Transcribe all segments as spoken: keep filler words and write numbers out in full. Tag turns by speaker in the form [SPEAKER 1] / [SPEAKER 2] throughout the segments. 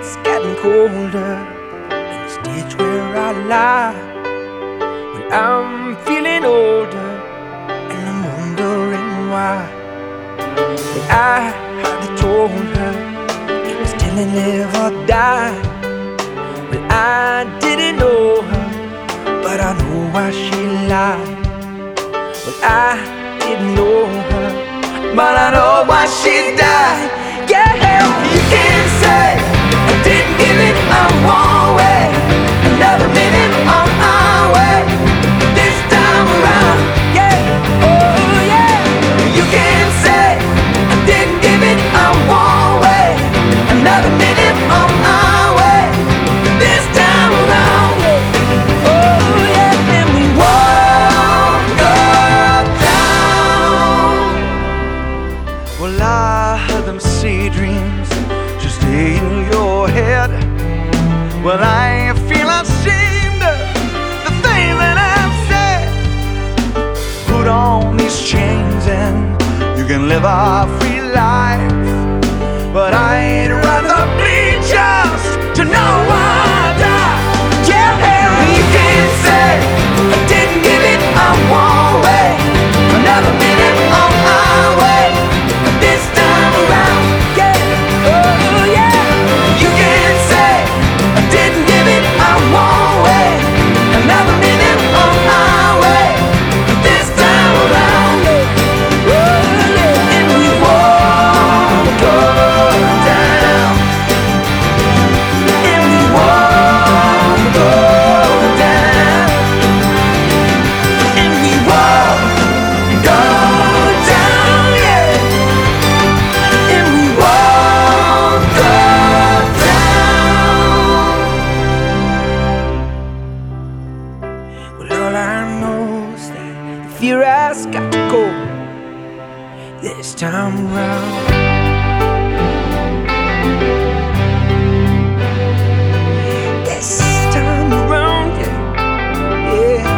[SPEAKER 1] it's getting colder in this ditch where I lie. When I'm feeling older and I'm wondering why. When I had told her it was till I never died. Well, I didn't know her, but I know why she lied. Well, I didn't know her, but I know why she died. Yeah, you can say I didn't give it my one way. Another minute on our way. This time around, yeah, oh yeah. You can say I didn't give it my one way. Another minute on our way. This time around, yeah, oh yeah. And we walk uptown. Well, I heard them say dreams just stay in your head. Well, I feel ashamed of the things that I've said. Put on these chains and you can live a free life, but I'd rather bleed just to know I die. Yeah, you can say I didn't give it my one way. Another minute on my way. This time around, yeah, oh yeah. You can say I didn't give it my one way. Another minute on my way. This time around, yeah, oh yeah. And we walk down. And we walk down. And we walk down, yeah. And we walk down. Well, all I know is that the fear has got to go this time around. This time around, yeah,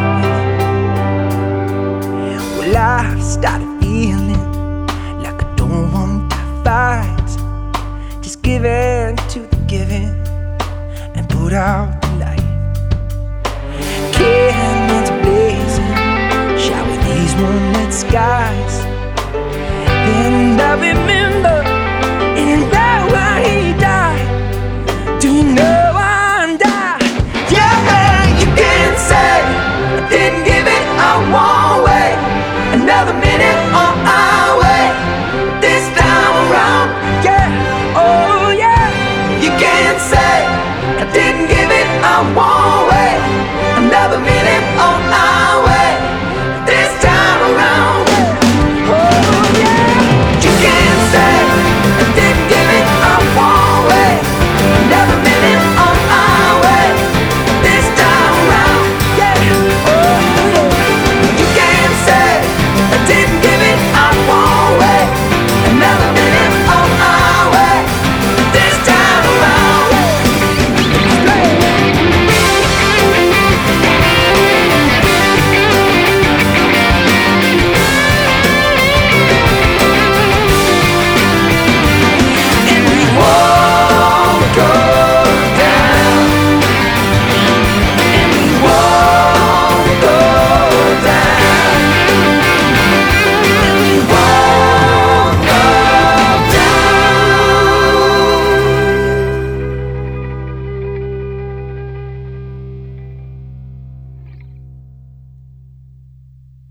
[SPEAKER 1] yeah. Well, I've started feeling like I don't want to fight. Just give in to the giving and put out the light. Candles blazing, shower these moonlit skies. And I've been